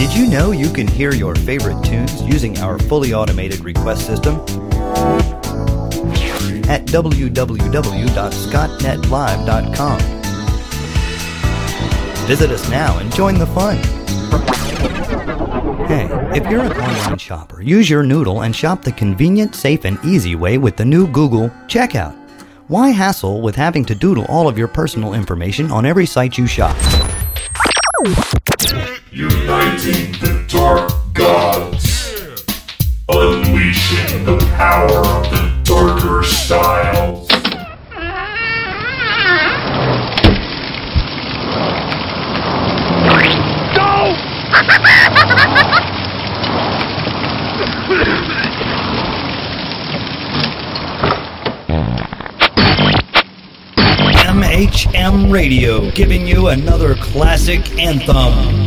Did you know you can hear your favorite tunes using our fully automated request system? At www.scottnetlive.com. Visit us now and join the fun. Hey, if you're an online shopper, use your Noodle and shop the convenient, safe, and easy way with the new Google Checkout. Why hassle with having to doodle all of your personal information on every site you shop? Uniting the dark gods, unleashing the power of the darker styles. Go! MHM Radio, giving you another classic anthem.